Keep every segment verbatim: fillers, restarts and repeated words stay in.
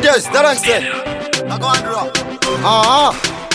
Yes, that's it. Ah.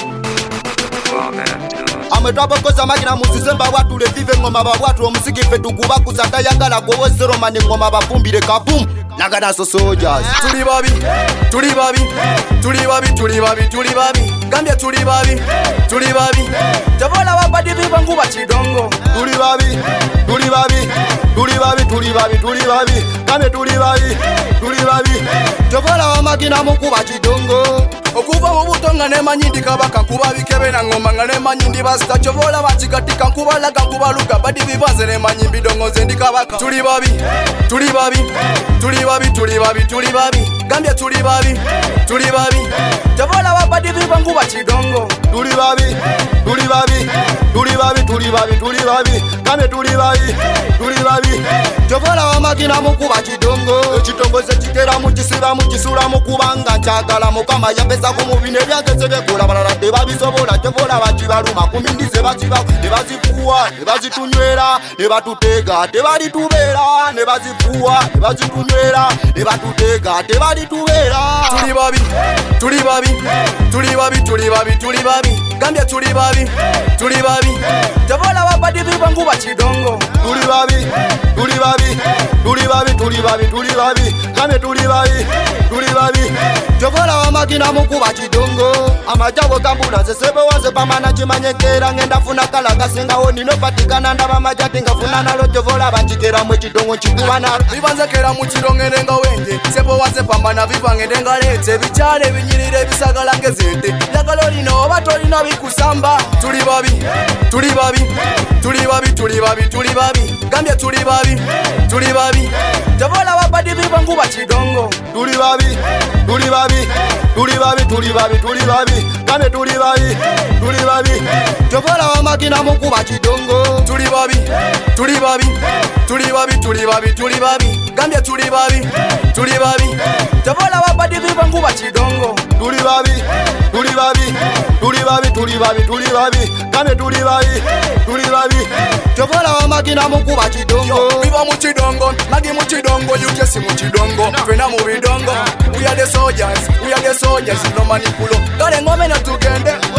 Ametwapa koza makina musizemba watu le vive ngoma ba watu omusiki fetu kuba kusata yangala go zero mani ngoma ba fumbire kabum nagana so soldiers tuli babi tuli babi tuli babi tuli babi tuli babi Gambia tuli babi tuli babi Tabola wabadi viva nguba chidongo tuli babi tuli babi tuli babi tuli babi tuli babi Gambia tuli babi tuli babi Tabola wa makina mukuba chidongo okuva mu butonga nemanyindi kabaka kuba bikebe na ngoma nga nemanyindi basita chobola bachigatika nkuba laga nkuba luga badi bibaze nemanyimbi dongoze ndi kabaka tuli babi tuli babi tuli babi tuli babi tuli babi Gambia tuli babi tuli babi Tabola wabadi viva nguba chidongo tuli babi tuli babi tuli babi tuli babi tuli babi Gambia tuli babi tuli babi Tabola wa makina mukuba chidongo chitongoze chikera muchisira muchisura mukubanga chagala mukama yapesa kumubine byageze bekula balala tebabisobola tevola bachibaluma kumindize bachiba tebazifuwa tebazitunywera tebatutega tebalitubera nebazifuwa tebazitunywera tebatutega tebalitubera tuli babi tuli babi tuli babi tuli babi tuli babi Gambia tuli babi tuli babi Tabola wabadi viva nguba chidongo tuli babi tuli babi tuli babi tuli babi tuli babi Gambia tuli babi tuli babi Tabola wa makina mukuba chidongo amajabo kambula zesebe waze pamana chimanyekera ngenda funa kala kasinga oni no patikana ndaba majati ngafuna nalo Tabola bachikera mwe chidongo chikuwana bibanze kera mu chidongere nga wenje sebo waze pambana bibangende nga lete bichale binyirire bisagala ngezete lagalo lino batoli no bikusamba tuli babi tuli babi tuli babi tuli babi tuli babi Gambia tuli babi tuli babi Tabola wabadi viva nguba chidongo tuli babi tuli babi tuli babi tuli babi tuli babi Gambia tuli babi tuli babi Tabola wa makina mukuba chidongo tuli babi tuli babi tuli babi tuli babi tuli babi Gambia tuli babi tuli babi Tabola wabadi viva nguba chidongo tuli babi tuli babi tuli babi tuli babi tuli babi Gambia tuli babi tuli babi Tabola wa makina mukuba chidongo viva mu chidongo nagi mu chidongo yukesi mu chidongo twena mu bidongo we are the soldiers we are the soldiers no manikulo kale ngome na tugende